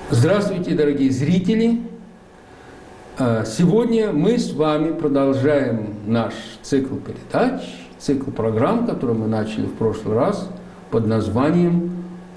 Здравствуйте, дорогие зрители! Сегодня мы с вами продолжаем наш цикл передач, цикл программ, который мы начали в прошлый раз под названием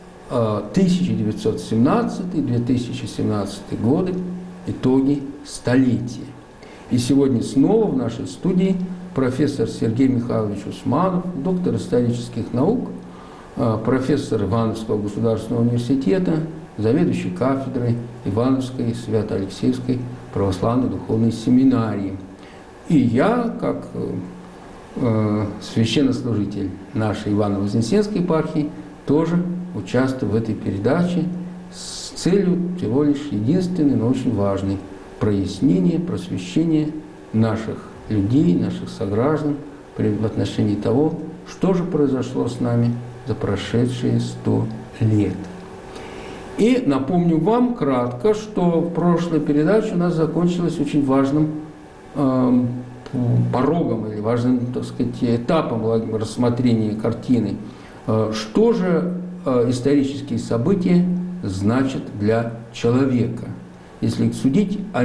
1917-2017 годы. Итоги столетия. И сегодня снова в нашей студии профессор Сергей Михайлович Усманов, доктор исторических наук, профессор Ивановского государственного университета, заведующий кафедрой Ивановской Свято-Алексеевской православной духовной семинарии. И я, как священнослужитель нашей Иваново-Вознесенской епархии, тоже участвую в этой передаче с целью всего лишь единственной, но очень важной – прояснения, просвещения наших людей, наших сограждан в отношении того, что же произошло с нами за прошедшие 100 лет. И напомню вам кратко, что прошлая передача у нас закончилась очень важным порогом или важным, так сказать, этапом рассмотрения картины. Что же исторические события значат для человека? Если судить о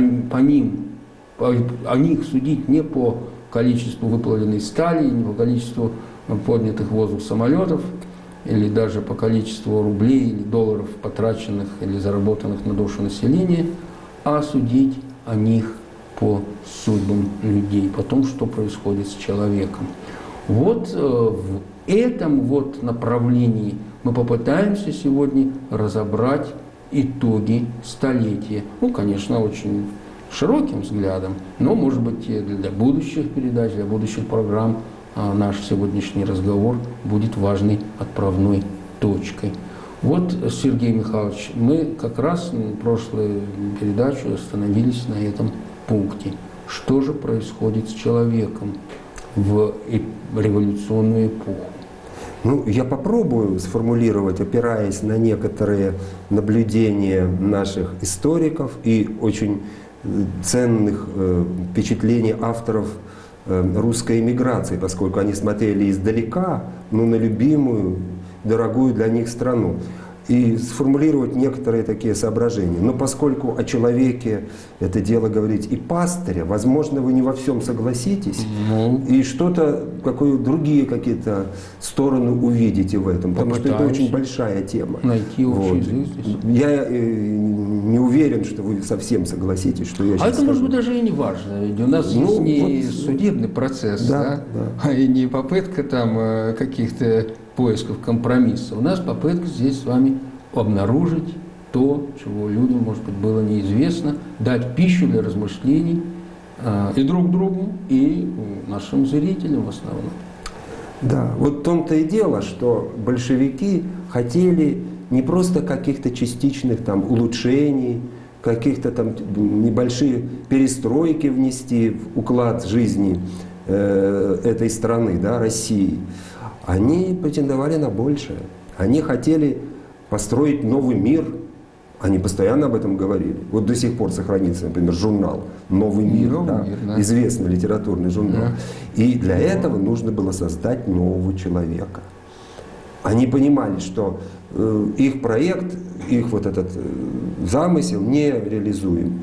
них судить не по количеству выплавленной стали, не по количеству поднятых в воздух самолетов, или даже по количеству рублей или долларов, потраченных или заработанных на душу населения, а судить о них по судьбам людей, по тому, что происходит с человеком. Вот в этом вот направлении мы попытаемся сегодня разобрать итоги столетия. Ну, конечно, очень широким взглядом, но, может быть, для будущих передач, для будущих программ наш сегодняшний разговор будет важной отправной точкой. Вот, Сергей Михайлович, мы как раз в прошлую передачу остановились на этом пункте. Что же происходит с человеком в революционную эпоху? Ну, я попробую сформулировать, опираясь на некоторые наблюдения наших историков и очень ценных впечатлений авторов русской эмиграции, поскольку они смотрели издалека, но на любимую, дорогую для них страну. И сформулировать некоторые такие соображения. Но поскольку о человеке это дело говорить и пастыря, возможно, вы не во всем согласитесь, и что-то, другие какие-то стороны увидите в этом, потому что это очень большая тема. Найти общий язык. Я не уверен, что вы совсем согласитесь, что я сейчас это, может быть, даже и не важно. Ведь у нас есть не судебный процесс, и не попытка там каких-то поисков компромисса. У нас попытка здесь с вами обнаружить то, чего людям, может быть, было неизвестно, дать пищу для размышлений и друг другу, и нашим зрителям в основном. Да, вот в том-то и дело, что большевики хотели не просто каких-то частичных там улучшений, каких-то там небольшие перестройки внести в уклад жизни этой страны, да, России. Они претендовали на большее. Они хотели построить новый мир. Они постоянно об этом говорили. Вот до сих пор сохранится, например, журнал «Новый мир», известный литературный журнал. И для этого нужно было создать нового человека. Они понимали, что их проект, их вот этот замысел не реализуем,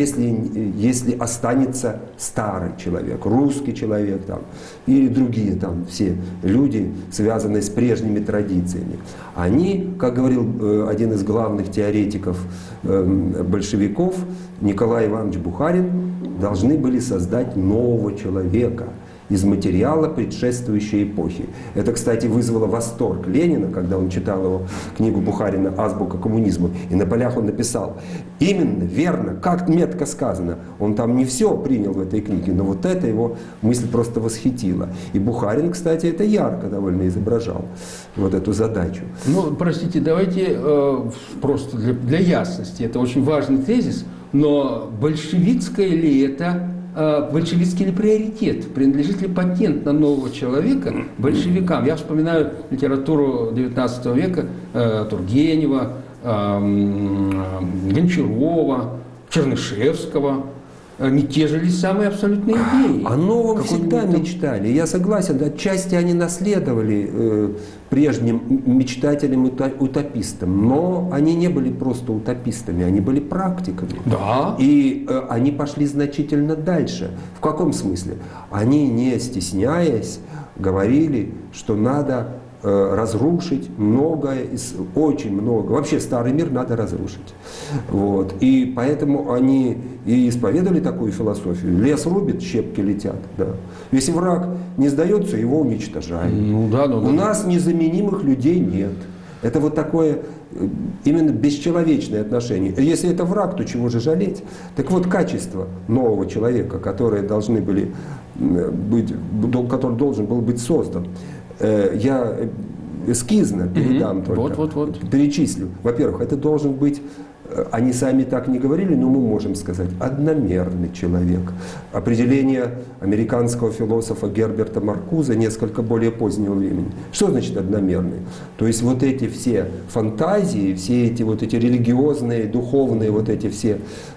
если останется старый человек, русский человек там, или другие там все люди, связанные с прежними традициями. Они, как говорил один из главных теоретиков большевиков, Николай Иванович Бухарин, должны были создать нового человека из материала предшествующей эпохи. Это, кстати, вызвало восторг Ленина, когда он читал его книгу Бухарина «Азбука коммунизма». И на полях он написал: именно, верно, как метко сказано. Он там не все принял в этой книге, но вот эта его мысль просто восхитила. И Бухарин, кстати, это ярко довольно изображал, вот эту задачу. Ну, простите, давайте просто для ясности, это очень важный тезис, но большевистское ли это, большевистский ли приоритет, принадлежит ли патент на нового человека большевикам? Я вспоминаю литературу XIX века Тургенева, Гончарова, Чернышевского. мятежились самые абсолютные идеи. О новом Какой-нибудь всегда там- мечтали. Я согласен, отчасти они наследовали прежним мечтателям-утопистам, но они не были просто утопистами, они были практиками. Да. И они пошли значительно дальше. В каком смысле? Они, не стесняясь, говорили, что надо разрушить многое, очень много. Вообще старый мир надо разрушить. Вот. И поэтому они и исповедовали такую философию. Лес рубит, щепки летят. Да. Если враг не сдается, его уничтожают. Ну да, У нас незаменимых людей нет. Это вот такое именно бесчеловечное отношение. Если это враг, то чего же жалеть? Так вот, качество нового человека, которые должны были быть, который должен был быть создан, я эскизно передам только, перечислю. Во-первых, это должен быть, они сами так не говорили, но мы можем сказать, одномерный человек. Определение американского философа Герберта Маркуза несколько более позднего времени. Что значит одномерный? То есть вот эти все фантазии, все эти вот эти религиозные, духовные вот эти все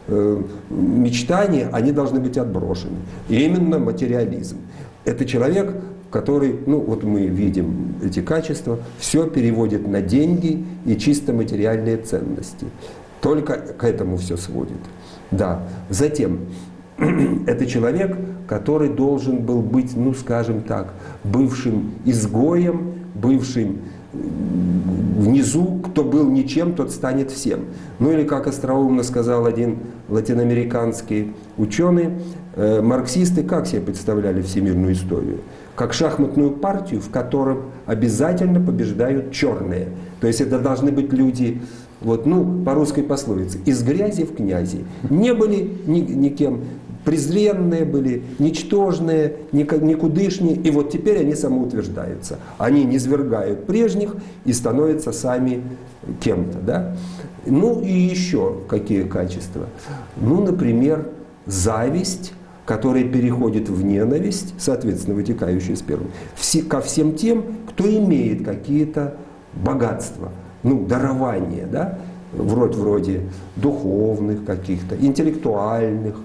мечтания, они должны быть отброшены. И именно материализм. Это человек, который, ну вот мы видим эти качества, все переводит на деньги и чисто материальные ценности. Только к этому все сводит. Да. Затем, это человек, который должен был быть, ну скажем так, бывшим изгоем, бывшим внизу, кто был ничем, тот станет всем. Ну или, как остроумно сказал один латиноамериканский ученый, марксисты как себе представляли всемирную историю? Как шахматную партию, в которой обязательно побеждают черные. То есть это должны быть люди, вот, ну, по русской пословице, из грязи в князи. Не были никем, презренные были, ничтожные, никудышние. И вот теперь они самоутверждаются. Они низвергают прежних и становятся сами кем-то. Да? Ну и еще какие качества? Ну, например, зависть, которая переходит в ненависть, соответственно, вытекающая из первого, ко всем тем, кто имеет какие-то богатства, ну, дарования, да, вроде духовных каких-то, интеллектуальных,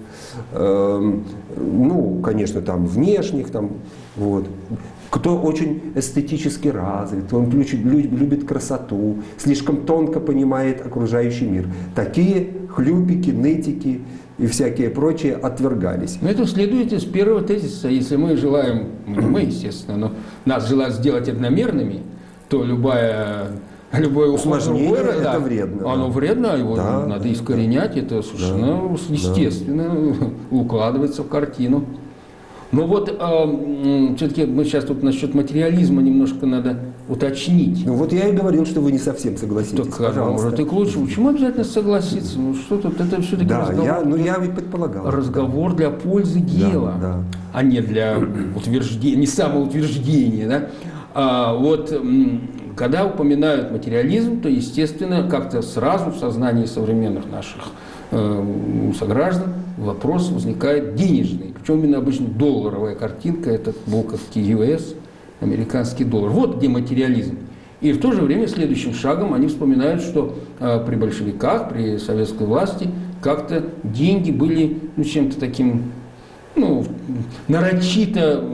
ну, конечно, там, внешних, там, вот. Кто очень эстетически развит, он любит красоту, слишком тонко понимает окружающий мир. Такие хлюпики, нытики и всякие прочие отвергались. Но это следует из первого тезиса. Если мы желаем, не мы, естественно, но нас желают сделать одномерными, то любое усложнение это вредно. Оно вредно, его надо искоренять, это совершенно естественно укладывается в картину. Но вот все-таки мы сейчас тут насчет материализма немножко надо уточнить. Ну вот я и говорил, что вы не совсем согласитесь. Так, пожалуйста. Может, и к лучшему. Почему обязательно согласиться? Ну что тут, это все-таки разговор. Я ведь предполагал. Разговор для пользы дела, а не для утверждения, не самоутверждения. Да? Вот когда упоминают материализм, то, естественно, как-то сразу в сознании современных наших сограждан вопрос возникает денежный. Причем именно обычно долларовая картинка, это буковки US, американский доллар. Вот где материализм. И в то же время следующим шагом они вспоминают, что при большевиках, при советской власти как-то деньги были чем-то таким, ну, нарочито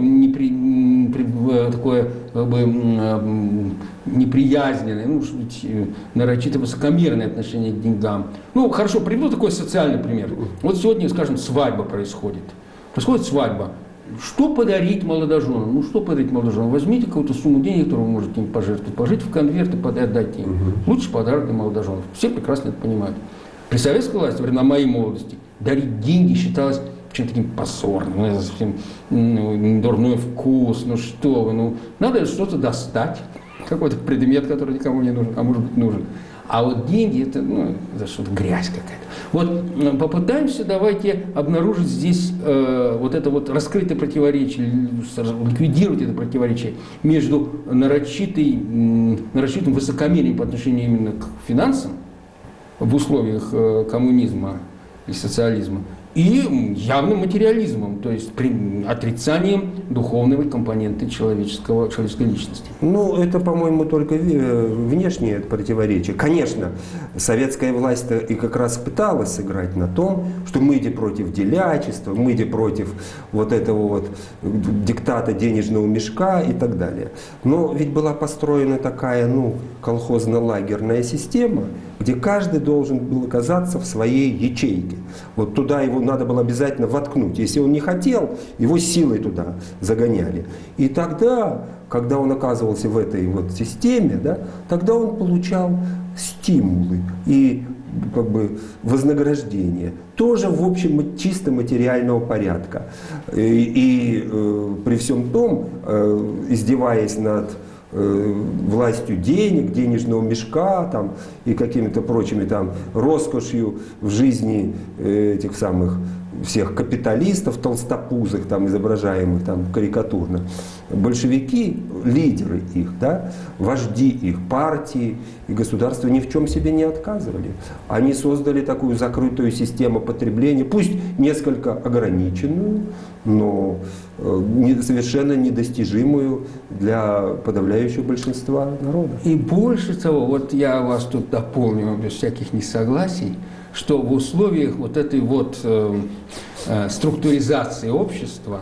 такое неприязненное, ну, нарочито высокомерное отношение к деньгам. Ну, хорошо, приведу такой социальный пример. Вот сегодня, скажем, свадьба происходит. Происходит свадьба. Что подарить молодоженам? Ну, что подарить молодоженам? Возьмите какую-то сумму денег, которую вы можете им пожертвовать, положите в конверт и отдайте им. Лучший подарок для молодоженов. Все прекрасно это понимают. При советской власти, во времена моей молодости, дарить деньги считалось чем-то таким позорным, дурной вкус, ну что вы, ну надо что-то достать, какой-то предмет, который никому не нужен, а может быть нужен. А вот деньги это, ну, это что-то грязь какая-то. Вот попытаемся, давайте обнаружить здесь вот это вот раскрытое противоречие, ликвидировать это противоречие между нарочитым высокомерием по отношению именно к финансам в условиях коммунизма и социализма и явным материализмом, то есть отрицанием духовной компоненты человеческой личности. Ну, это, по-моему, только внешнее противоречие. Конечно, советская власть и как раз пыталась сыграть на том, что мы идем против делячества, мы идем против вот этого вот диктата денежного мешка и так далее. Но ведь была построена такая, ну, колхозно-лагерная система, где каждый должен был оказаться в своей ячейке. Вот туда его надо было обязательно воткнуть. Если он не хотел, его силой туда загоняли. И тогда, когда он оказывался в этой вот системе, да, тогда он получал стимулы и как бы вознаграждение. Тоже, в общем, чисто материального порядка. И при всем том, издеваясь над властью денег, денежного мешка там, и какими-то прочими там роскошью в жизни этих самых всех капиталистов толстопузых, там, изображаемых там, карикатурно, большевики, лидеры их, да, вожди их, партии и государства ни в чем себе не отказывали. Они создали такую закрытую систему потребления, пусть несколько ограниченную, но совершенно недостижимую для подавляющего большинства народа. И больше того, вот я вас тут дополню без всяких несогласий, что в условиях вот этой вот структуризации общества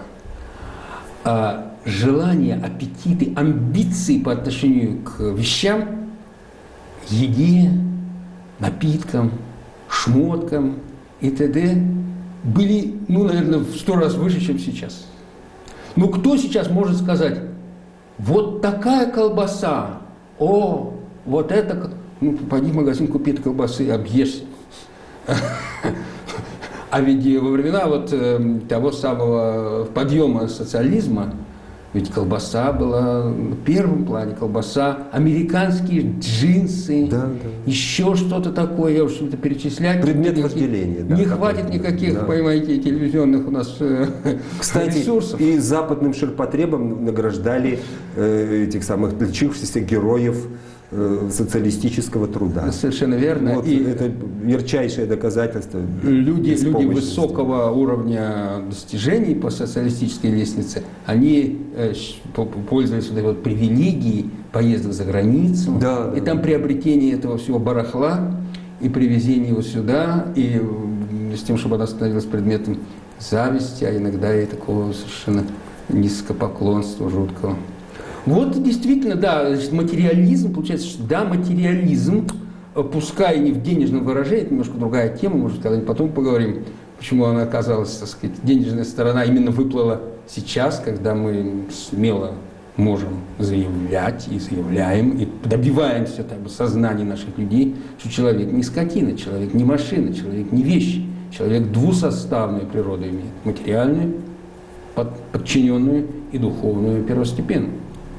желания, аппетиты, амбиции по отношению к вещам, еде, напиткам, шмоткам и т.д. были, ну, наверное, в 100 раз выше, чем сейчас. Ну, кто сейчас может сказать, вот такая колбаса, о, вот это, ну, пойди в магазин, купи эту колбасы, объешься. А ведь во времена вот того самого подъема социализма, ведь колбаса была в первом плане, колбаса, американские джинсы, да, да. Еще что-то такое, я уж это перечислять. Предмет вожделения. Да, не хватит никаких, да. Понимаете, телевизионных у нас Кстати, ресурсов. И западным ширпотребом награждали этих самых отличившихся героев социалистического труда. Совершенно верно. Вот и это ярчайшее доказательство. Люди высокого уровня достижений по социалистической лестнице, они пользовались вот этой вот привилегией поездок за границу, да, и там приобретение этого всего барахла, и привезение его сюда, и с тем, чтобы она становилась предметом зависти, а иногда и такого совершенно низкопоклонства жуткого. Вот действительно, да, материализм, получается, что да, материализм, пускай не в денежном выражении, это немножко другая тема, может, когда-нибудь потом поговорим, почему она оказалась, так сказать, денежная сторона именно выплыла сейчас, когда мы смело можем заявлять и заявляем, и добиваемся так бы, сознания наших людей, что человек не скотина, человек не машина, человек не вещь, человек двусоставную природу имеет, материальную, подчиненную и духовную первостепенную.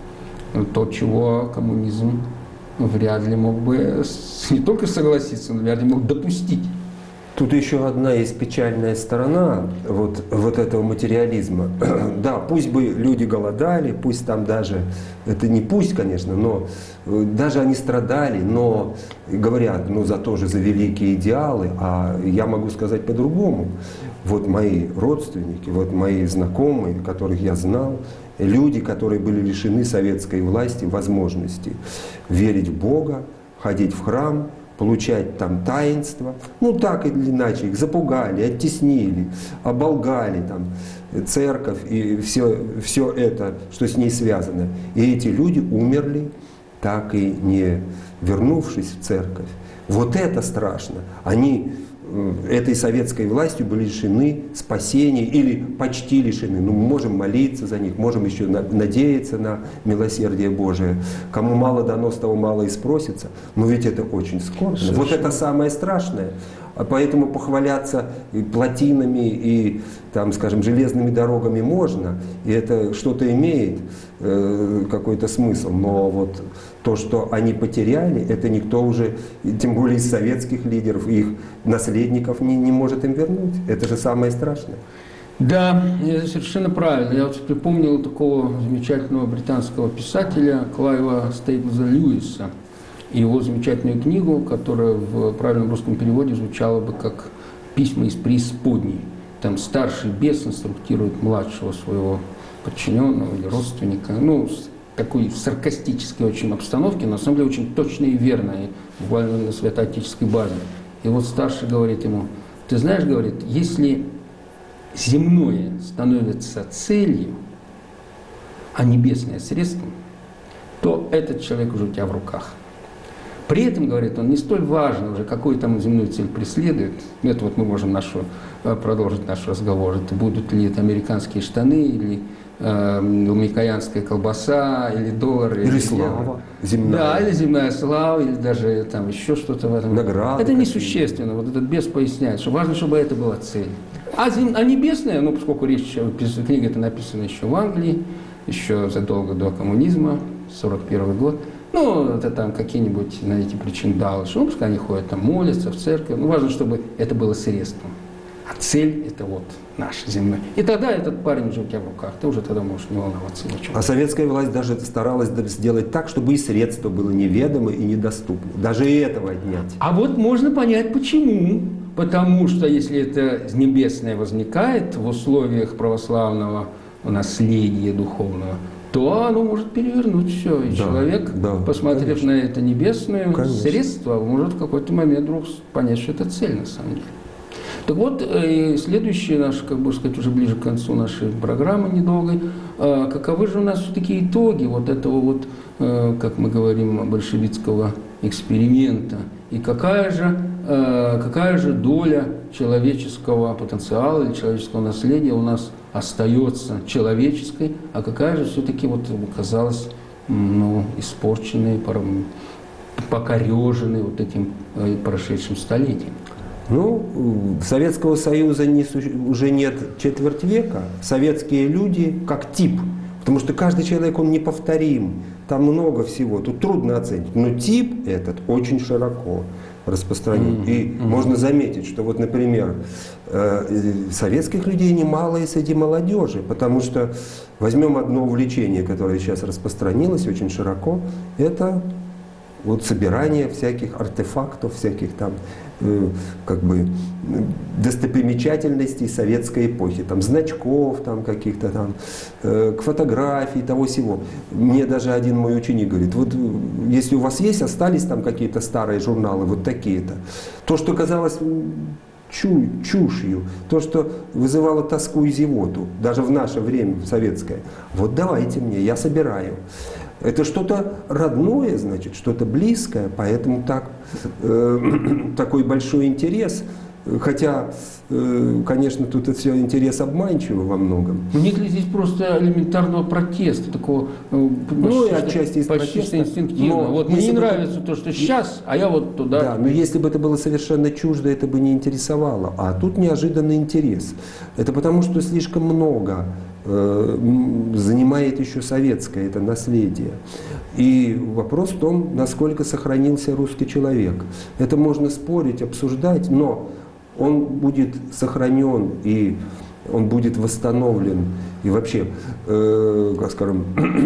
То, чего коммунизм вряд ли мог бы не только согласиться, но вряд ли мог допустить. Тут еще одна есть печальная сторона вот этого материализма. Да, пусть бы люди голодали, пусть там даже, это не пусть, конечно, но даже они страдали, но говорят, ну зато же за великие идеалы, а я могу сказать по-другому. Вот мои родственники, вот мои знакомые, которых я знал, люди, которые были лишены советской власти возможности верить в Бога, ходить в храм, получать там таинства, ну так или иначе, их запугали, оттеснили, оболгали там церковь и все это, что с ней связано. И эти люди умерли, так и не вернувшись в церковь. Вот это страшно. Они этой советской властью были лишены спасения или почти лишены. Ну, мы можем молиться за них, можем еще надеяться на милосердие Божие. Кому мало дано, с того мало и спросится. Но ведь это очень скорбно. Вот это самое страшное. А поэтому похваляться и плотинами, и, там, скажем, железными дорогами можно, и это что-то имеет, какой-то смысл. Но вот то, что они потеряли, это никто уже, тем более из советских лидеров, их наследников не может им вернуть. Это же самое страшное. Да, совершенно правильно. Я вот припомнил такого замечательного британского писателя Клайва Стейплза Льюиса и его замечательную книгу, которая в правильном русском переводе звучала бы как «Письма из преисподней». там старший бес инструктирует младшего своего подчиненного или родственника, ну, в такой саркастической очень обстановке, но на самом деле очень точной и верной, буквально на святоотеческой базе. И вот старший говорит ему: ты знаешь, говорит, если земное становится целью, а небесное средством, то этот человек уже у тебя в руках. При этом, говорит он, не столь важно уже, какую там земную цель преследует. Это вот мы можем продолжить наш разговор. Это будут ли это американские штаны, или микоянская колбаса, или доллары. Или слава земная. Да, или земная слава, или даже там еще что-то в этом. Награды. Это несущественно. Вот этот бес поясняет, что важно, чтобы это была цель. А небесная, ну, поскольку книга эта написана еще в Англии, еще задолго до коммунизма, 41 год, ну, это там какие-нибудь, знаете, причиндалыши, ну, пускай они ходят там, молятся в церковь, ну, важно, чтобы это было средством. А цель – это вот наш земной. И тогда этот парень уже у тебя в руках, ты уже тогда можешь не волноваться ни о чем. А советская власть даже старалась сделать так, чтобы и средство было неведомо и недоступно. Даже и этого отнять. А вот можно понять, почему. Потому что если это небесное возникает в условиях православного наследия духовного, то оно может перевернуть все. И человек, посмотрев на это небесное средство, может в какой-то момент вдруг понять, что это цель на самом деле. Так вот, следующий наш, как бы сказать, уже ближе к концу нашей программы недолгой, каковы же у нас все-таки итоги вот этого вот, как мы говорим, большевистского эксперимента, и какая же доля человеческого потенциала или человеческого наследия у нас остается человеческой, а какая же все-таки вот оказалась, ну, испорченной, покореженной вот этим прошедшим столетием. Ну, Советского Союза уже нет четверть века. Советские люди как тип. Потому что каждый человек, он неповторим. Там много всего. Тут трудно оценить. Но тип этот очень широко распространен. И можно заметить, что вот, например, советских людей немало и среди молодежи. Потому что возьмем одно увлечение, которое сейчас распространилось очень широко. Это вот собирание всяких артефактов, всяких там как бы достопримечательностей советской эпохи, там значков, там каких-то там, к фотографии, того всего. Мне даже один мой ученик говорит: вот если у вас остались там какие-то старые журналы, вот такие-то, то, что казалось чушью, то, что вызывало тоску и зевоту, даже в наше время, в советское, вот давайте мне, я собираю. Это что-то родное, значит, что-то близкое, поэтому такой большой интерес. Хотя, конечно, тут это все интерес обманчивый во многом. Нет ли здесь просто элементарного протеста, такого, ну, и отчасти из почти протеста, инстинктивного? Вот мне не нравится то, что сейчас, а я вот туда. Да, но если бы это было совершенно чуждо, это бы не интересовало. А тут неожиданный интерес. Это потому, что слишком много занимает еще советское это наследие. И вопрос в том, насколько сохранился русский человек. Это можно спорить, обсуждать, но он будет сохранен и он будет восстановлен. И вообще, как скажем,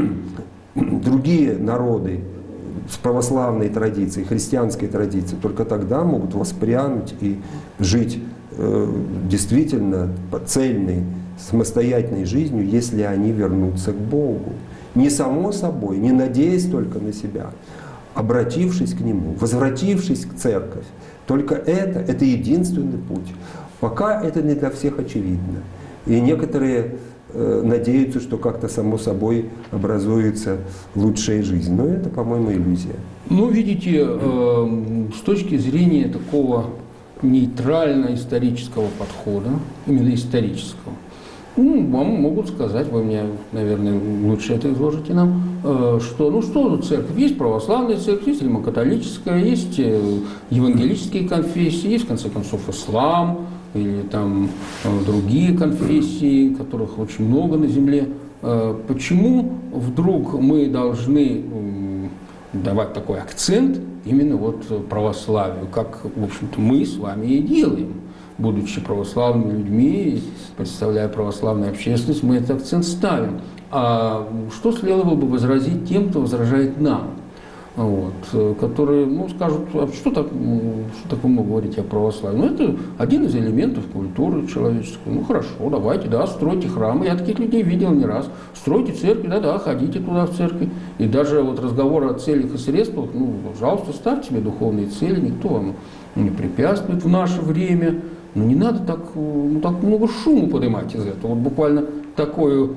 другие народы с православной традицией, христианской традицией только тогда могут воспрянуть и жить действительно цельной, самостоятельной жизнью, если они вернутся к Богу. Не само собой, не надеясь только на себя, обратившись к Нему, возвратившись к церковь. Только это единственный путь. Пока это не для всех очевидно. И некоторые надеются, что как-то само собой образуется лучшая жизнь. Но это, по-моему, иллюзия. Ну, видите, с точки зрения такого нейтрально-исторического подхода, именно исторического, вам могут сказать, вы мне, наверное, лучше это изложите нам, что тут церковь? Есть православная церковь, есть римокатолическая, есть евангелические конфессии, есть, в конце концов, ислам, или там другие конфессии, которых очень много на земле. Почему вдруг мы должны давать такой акцент именно вот православию, как, в общем-то, мы с вами и делаем? Будучи православными людьми, представляя православную общественность, мы этот акцент ставим. А что следовало бы возразить тем, кто возражает нам? вот, которые, ну, скажут, а что так вы говорите о православии? Ну, это один из элементов культуры человеческой. Ну, хорошо, давайте, да, стройте храмы. Я таких людей видел не раз. Стройте церкви, да, ходите туда в церковь. И даже вот разговор о целях и средствах, ну, пожалуйста, ставьте себе духовные цели, никто вам не препятствует в наше время. Но не надо так, ну, так много шума поднимать из этого. Вот буквально такую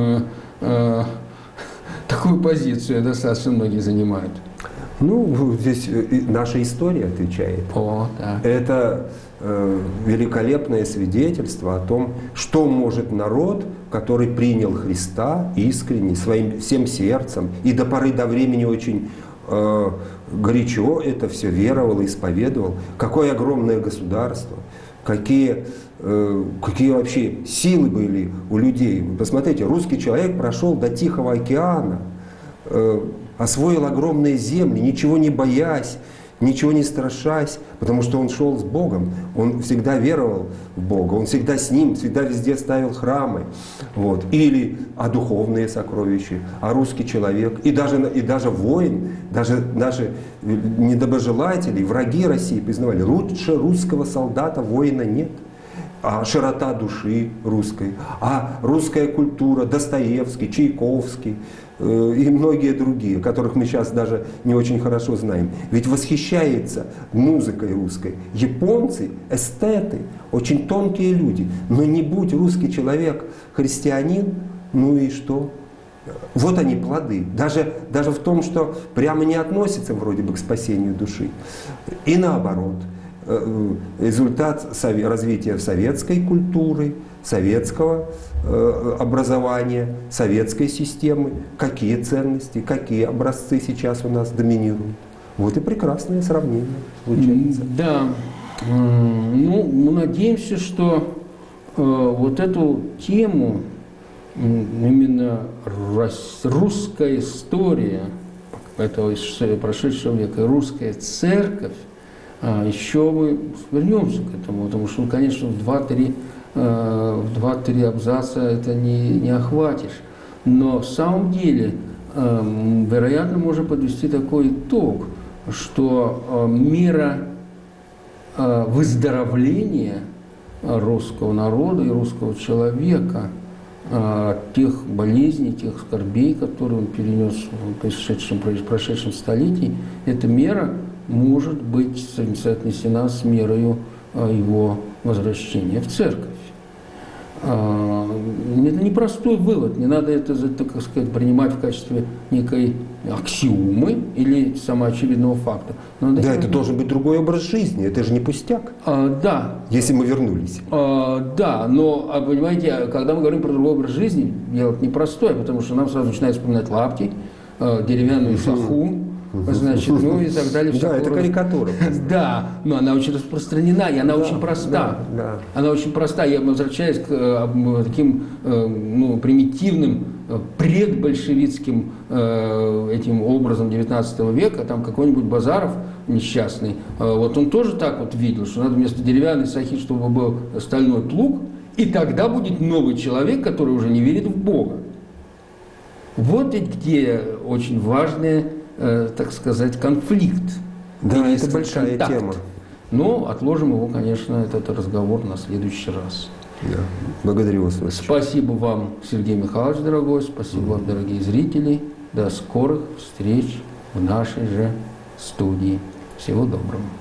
позицию достаточно многие занимают. Ну, здесь наша история отвечает. Да. Это великолепное свидетельство о том, что может народ, который принял Христа искренне, всем сердцем, и до поры до времени очень горячо это все веровал и исповедовал. Какое огромное государство, какие вообще силы были у людей. Посмотрите, русский человек прошел до Тихого океана, освоил огромные земли, ничего не боясь, ничего не страшась, потому что он шел с Богом, он всегда веровал в Бога, он всегда с Ним, всегда везде ставил храмы. Вот. Или духовные сокровища, русский человек, и даже воин, даже наши недоброжелатели, враги России признавали, лучше русского солдата, воина нет. Широта души русской, русская культура, Достоевский, Чайковский и многие другие, которых мы сейчас даже не очень хорошо знаем. Ведь восхищается музыкой русской. Японцы, эстеты, очень тонкие люди. Но не будь русский человек христианин, ну и что? Вот они плоды. Даже в том, что прямо не относится вроде бы к спасению души. И наоборот. Результат развития советской культуры, советского образования, советской системы. Какие ценности, какие образцы сейчас у нас доминируют. Вот и прекрасное сравнение получается. Да. Ну, мы надеемся, что вот эту тему, именно русская история этого прошедшего века, русская церковь, еще мы вернемся к этому, потому что, конечно, в 2-3 абзаца это не охватишь. Но в самом деле, вероятно, можно подвести такой итог, что мера выздоровления русского народа и русского человека, тех болезней, тех скорбей, которые он перенес в прошедшем столетии, эта мера может быть соотнесена с мерою его возвращения в церковь. Это непростой вывод, не надо это, так сказать, принимать в качестве некой аксиомы или самоочевидного факта. Да, это должен быть другой образ жизни, это же не пустяк. Да. Если мы вернулись. Да, но, понимаете, когда мы говорим про другой образ жизни, дело непростое, потому что нам сразу начинают вспоминать лапти, деревянную саху, значит, ну и так далее. Да, это карикатура. Да, но она очень распространена, и она очень проста. Она очень проста. Я возвращаюсь к таким примитивным, предбольшевистским этим образом 19 века, там какой-нибудь Базаров несчастный, вот он тоже так вот видел, что надо вместо деревянной сахи, чтобы был стальной плуг, и тогда будет новый человек, который уже не верит в Бога. Вот ведь где очень важная, так сказать, конфликт. Да, это большая тема. Но отложим его, конечно, этот разговор на следующий раз. Да. Благодарю вас. Спасибо вам, Сергей Михайлович, дорогой. Спасибо вам, дорогие зрители. До скорых встреч в нашей же студии. Всего доброго.